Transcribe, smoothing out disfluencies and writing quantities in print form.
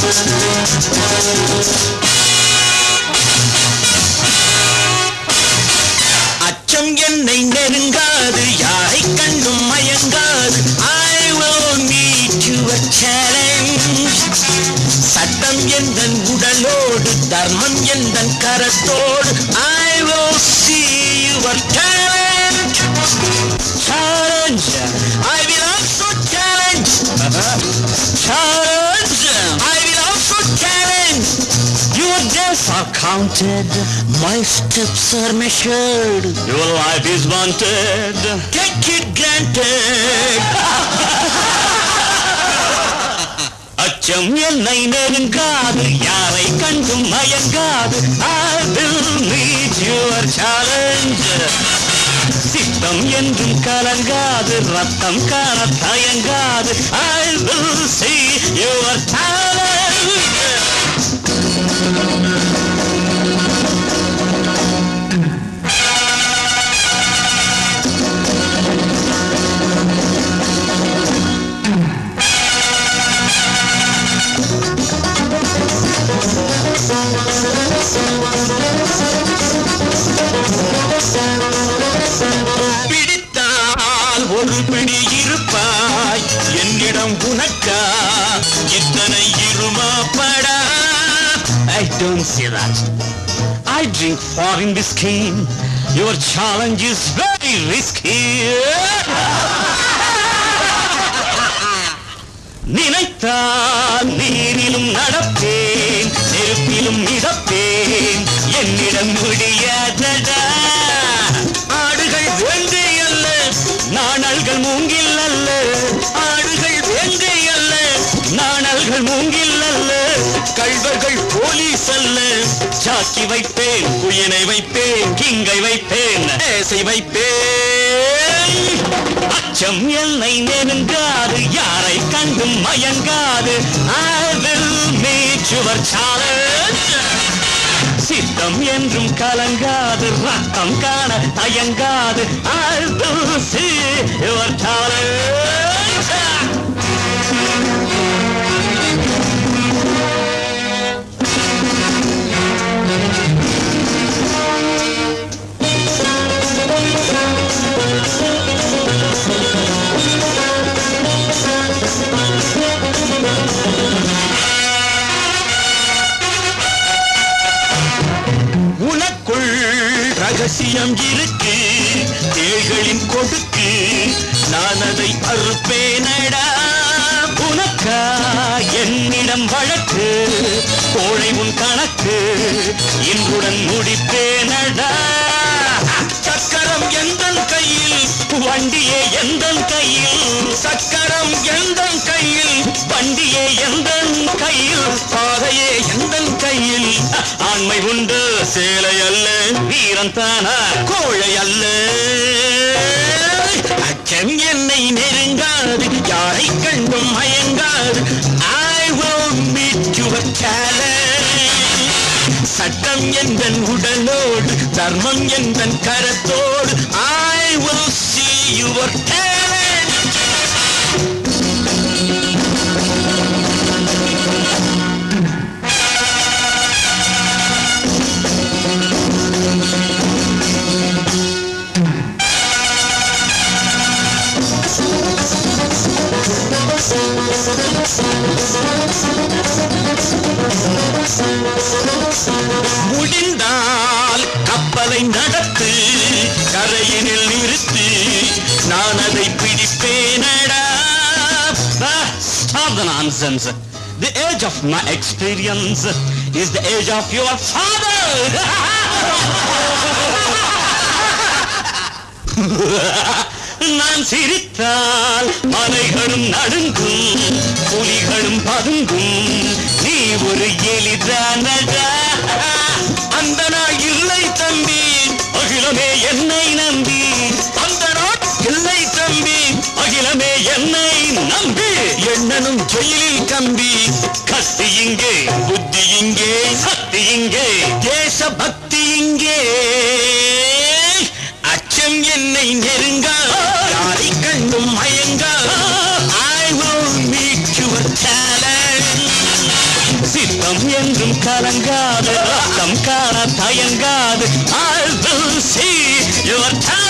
அச்சம் என்னை நெருங்காது, யாரை கண்டும் மயங்காது. I will meet you a challenge. சட்டம் எந்தன் உடலோடு, தர்மம் எந்தன் கரத்தோடு. I will see your talent. Challenge. I will also challenge. Challenge. I will also challenge. Your days are counted, my steps are measured. Your life is wanted, take it granted. அச்சம் என்னை நெருங்காது, யாரை கண்டும் மயங்காது. I will meet your challenge. சித்தம் என்றும் கலங்காது, ரத்தம் காண தயங்காது. I will see your talent. பிடித்தால் ஒரு பிடி இருப்பாய், என்னிடம் உனக்கா இத்தனை இருமாப்படா. I don't see that. I drink foreign whiskey. Your challenge is very risky. நினைத்தால் நீரிலும் நடப்பேன், நெருப்பிலும் மிதப்பேன், என்னிடம் முடியாதடா. ஆடுகள் வேங்கை அல்ல, நாணல்கள் மூங்கில் அல்ல. ஆடுகள் வேங்கை அல்ல, நாணல்கள் மூங்கில் அல்ல. கள்வர்கள் போலீஸ் அல்ல. சாக்கி வைப்பேன், குயனை வைப்பேன், கிங்கை வைப்பேன், ஏசை வைப்பேன். அச்சம் என்னை நெருங்காது, யாரை கண்டும் மயங்காது. I will meet your challenge. சித்தம் என்றும் கலங்காது, ரத்தம் காண தயங்காது. I will see your challenge. உனக்குள் ரகசியம் இருக்கு, தேள்களின் கொடுக்கு, நான் அதை அறுப்பேனடா. உனக்கா என்னிடம் வழக்கு, கோழை உன் கணக்கு, இன்றுடன் முடிப்பேனடா. சக்கரம் எந்தன் கையில், வண்டியே எந்தன் கையில். சக்கரம் எந்தன் கையில், வண்டியே எந்தன் கையில், பாதையே எந்தன் கையில். ஆண்மை உண்டு சேலை அல்ல, வீரன் தானா கோழை அல்ல. அச்சம் என்னை நெருங்காது, யாரை கண்டும் மயங்காது. I will meet your challenge. சட்டம் எந்தன் உடலோடு, தர்மம் எந்தன் கரத்தோடு. I will see your talent. முடிந்தால் கப்பலை நடத்து, கரையினில் நிறுத்து, நான் அதை பிடிப்பேனடா. Stop the nonsense. The age of my experience is the age of your father. நான் சிரித்தால் மலைகளும் நடுங்கும், புலிகளும் பதுங்கும். நீ ஒரு எலிதானடா. அந்த நாள் இல்லை தம்பி, அகிலமே என்னை நம்பி. அந்த நாள் இல்லை தம்பி, அகிலமே என்னை நம்பி. எண்ணனும் ஜெயிலில் கம்பி. கத்தி இங்கே, புத்தி இங்கே, சக்தி இங்கே, தேச பக்தி இங்கே. அச்சம் என்னை நெருங்கா, யாரை கண்டும் மயங்கா. I will meet your talent. என்றும் கலங்காது ரத்தம் காண தயங்காது I will see your time